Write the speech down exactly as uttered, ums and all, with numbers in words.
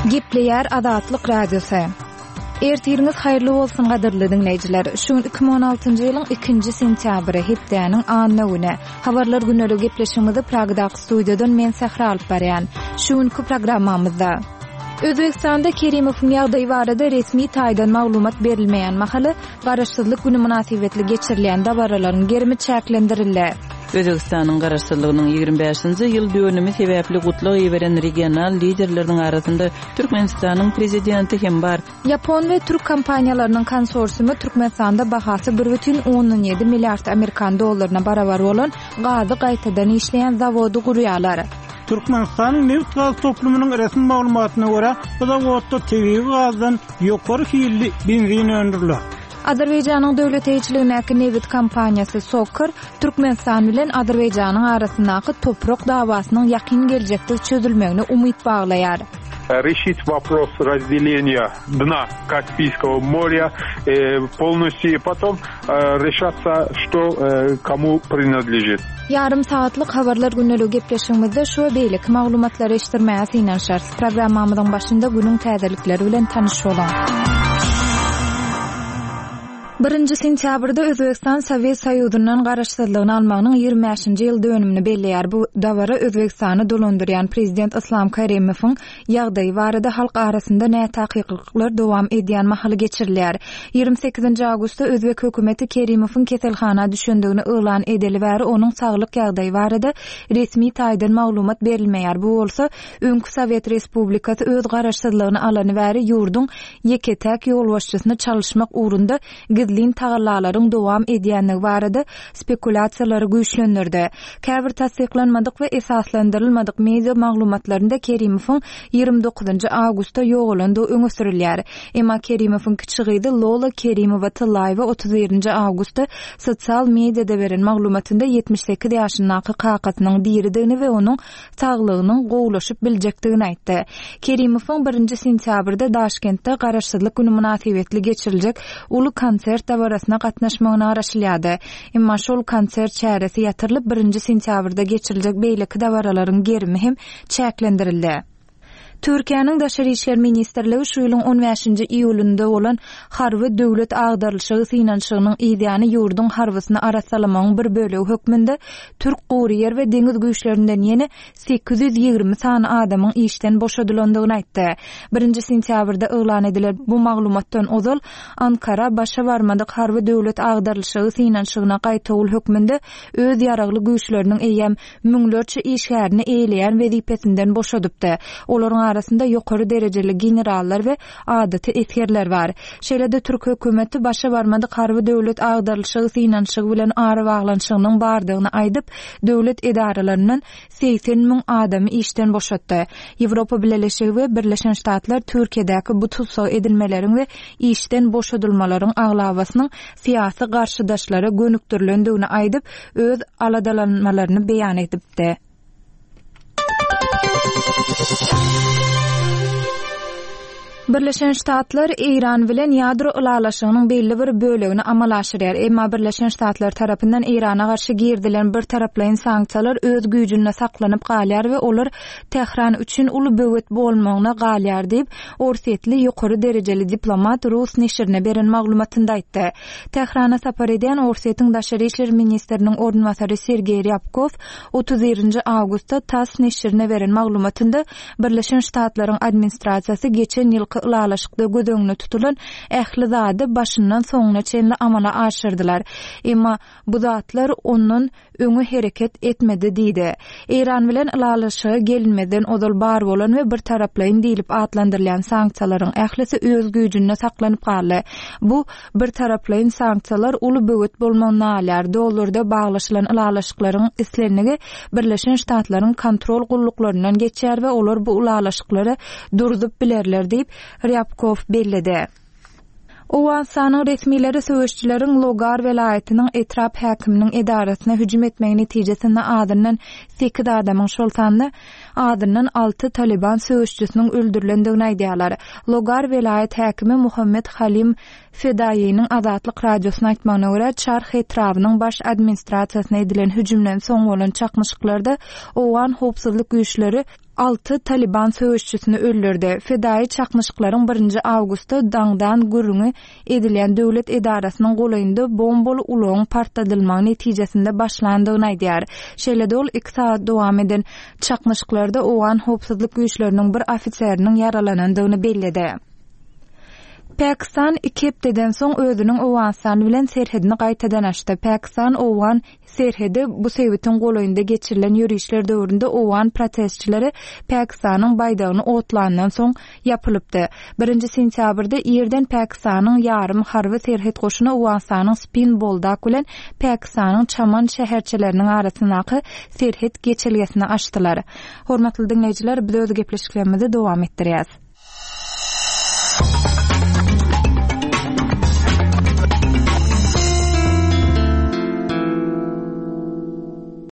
Gepleyer Adatlyk Radiosu. Ertiriniz hayırlı bolsun gadyrly dinleyijiler. Şu iki bin on altyncı ýylyň ikinji sentýabry hepdeniň anawine habarlar günleri gepleşigimizde Pragdaky studiýadan men Sahra alyp barýan. Şuňky programmamyzda Özbekistanda Kerimowyň ýagdaýy barada resmi taýdan maglumat berilmeýän mahaly garaşsyzlyk güni münasibetli geçirilen dabaralaryň germi çäklendirildi. Özbekistanyň garaşsyzlygynyň ýygrimi beşinji ýyl dönümi sebäpli gutlagy ýeberen regional liderleriň arasynda Türkmenistanyň prezidenti hem bar. Yapon we Türk kompaniýalarynyň konsorsiumy Türkmenistanda bahasy bir бүтүн on ýedi milliard Amerikan dollaryna barabar bolan gazy gaýtadan işleýän zawody gurýarlar. Türkmenistanyň neft gaz toplumynyň resmi maglumatyna görä, bu zawodda tebii gazdan ýokary hilli benzin öndürilir. Azerbaýjanyň döwlet eýçiligindäki neft kompaniýasy Sokar Türkmenistan bilen Azerbaýjanyň arasyndaky toprak dawasynyň ýakyn geljekde çözülmegine umyt baglaýar. Решить вопрос разделения дна Каспийского моря э, полностью, и потом э, решаться, что э, кому принадлежит. Yarım saatlik habarlar günleri gepleşigimizde şu beýlik maglumatlary eşitdirmäge synanşar. Programmamyzyň başynda günüň täzelikleri bilen tanyş bolan. birinji sentýabrda Özbekistan Sowet Soýuzundan garaşsyzlygyny almagynyň ýygrimi beşinji ýyl dönümini belleýär. Bu dawara Özbekistany dolandyrýan prezident Islom Karimowyň ýagdaýy barada halk arasynda näme taýyklar dowam edýän mahaly geçirilýär. ýygrimi sekizinji awgustda Özbek hökümeti Karimowyň keselhana düşendigini elan edeli bäri onuň saglyk ýagdaýy barada resmi taýdan maglumat berilmeýär. Bu bolsa öňkü Sowet Respublikasy öz garaşsyzlygyny alany bäri ýurdun ýeketäk ýolbaşçysyny çalyşmak ugrunda lin tagallalaryň dowam edýänligi barada spekulasiýalary güýçlendirdi. Käbir tasdiklanmadyk we esaslandyrylmadyk media maglumatlarynda Kerimowyň ýygrimi dokuzynji awgustda ýogalandy öňe sürilýär. Emma Kerimowyň kiçigiýdi Lola Kerimowa Tylaýewa otuz birinji awgustda sosial mediada beren maglumatynda ýetmiş sekiz ýaşyndaky kakasynyň diridigini we onuň saglygynyň gowlaşyp biljekdigini aýtdy. Kerimowyň birinji sentýabrda Daşkentde garaşsyzlyk güni münasibetli geçiriljek uly konsert dabarasına gatnaşmagyny araşdyrýardy. Emma şol konsert çäresi ýatyrylyp birinji sentýabrda geçiriljek beýleki dabaralaryň germi hem çäklendirildi. Türkiýanyň Daşary işler ministrligi şu ýylyň on beşinji iýulynda bolan harby döwlet agdarlyşygy synanşygynyň ideýany ýurdun harbysyny arasalamagyň bir bölegi hökmünde Türk gowryer we deňiz güýçlerinden ýene sekiz ýüz ýygrimi sany adamyň işden boşadylandygyny aýtdy. birinji sentýabrda elan edilen bu maglumatdan ozal Ankara başa barmadyk harby döwlet agdarlyşygy synanşygyna gaýtawul hökmünde öz ýaragly güýçleriniň eýem müňlerçe işgärini eýleýän wezipesinden boşadypdy. Olaryň arasında ýokary derejeli generallar we adaty eskerler bar. Şeýle-de Türk hökümeti başa barmadyk harby döwlet agdarlyşygy synanşygy bilen ara baglanşygynyň bardygyny aýdyp, döwlet edaralarynyň seksen miň adamy işden boşatdy. Ýewropa Birleşigi we Birleşen Ştatlar Türkiýedäki bu tutsak edilmeleriň we işden boşadylmalaryň aglawasynyň syýasy garşydaşlara gönükdirilendigini aýdyp, öz aladalanmalaryny beýan edipdi. Birleşen Ştatlar İran bilen ýadro ulalaşygynyň belli bir bölegini amal aşyrýar. Emma Birleşen Ştatlar tarapyndan İrana garşy girdilen bir taraplaýyn sanksiýalar öz güýjünde saklanyp galýar we olar Tehran üçin uly böwet bolmagyna galýar diýip orsetli ýokary derejeli diplomat Rus neşrine beren maglumatynda aýtdy. Tehrana sapar eden Orsetiň Daşary işler ministriniň ornwasary Sergey Ryabkov otuz birinji awgustda TASS neşrine beren maglumatynda Birleşen Ştatlaryň administrasiýasy geçen ýylky ulalaşykda gödöňüne tutulan ähli zady başyndan soňuna çenli amala aşyrdylar. Emma bu zatlar ondan öňe hereket etmedi diýdi. İran bilen ulalaşyga gelinmeden ozal bar bolan we bir taraplaýyn diýilip atlandyrylan sanksiýalaryň ählisi öz güýjünde saklanyp galdy. Bu bir taraplaýyn sanksiýalar uly böwet bolmagyna alýar. Dollarda baglaşylan ulalaşyklaryň islenigi Birleşen Ştatlaryň kontrol gulluklaryndan geçýär we olar bu ulalaşyklary durdup bilerler diýip Ryabkov bellidi. Owasanyň resmileri söwüşçüleriň Logar welaýatynyň etrap häkiminiň edarasyna hüjüm etmegi netijesinde adyndan sekiz adamyň şoltanly adyndan alty Taliban söwüşçüsiniň öldürilendigini aýdýarlar. Logar welaýat häkimi Muhammed Halim Fedaiyinin Azatlyk radiosuna aýtmagyna görä, çarx etrawynyň baş administrasiýasyna edilen hüjümden soň bolan çakmyşyklarda owan howpsuzlyk güýçleri altı Taliban söwüşçüsini öldürdi. Fedai çakmyşyklaryň birinji awgustda daňdan gürüňi edilen döwlet edarasynyň golayynda bombaly uloň partladylmagy netijesinde başlandygyny aýdýar. Şeýle dol iki saat dowam eden çakmyşyklarda owan howpsuzlyk güýçleriniň bir ofitseriniň yaralanandygyny bellidi. Pakistan iki hepdeden soň özüniň Owganistany bilen serhedini gaýtadan açdy. Pakistan Owgan serhedi bu sebäpden golayynda geçirilen ýürüýüşler döwründe Owgan protestçileri Pakistanyň baýdagyny otlandan soň ýapylypdy. birinji sentýabrda ýerden Pakistanyň ýarym harby serhed goşuny Owganistanyň Spin Boldak bilen Pakistanyň Chaman şäherçileriniň arasynaky serhed geçilgesini açdylar. Hormatly dinleýijiler, biz öz gepleşiklerimizi dowam etdirýäs.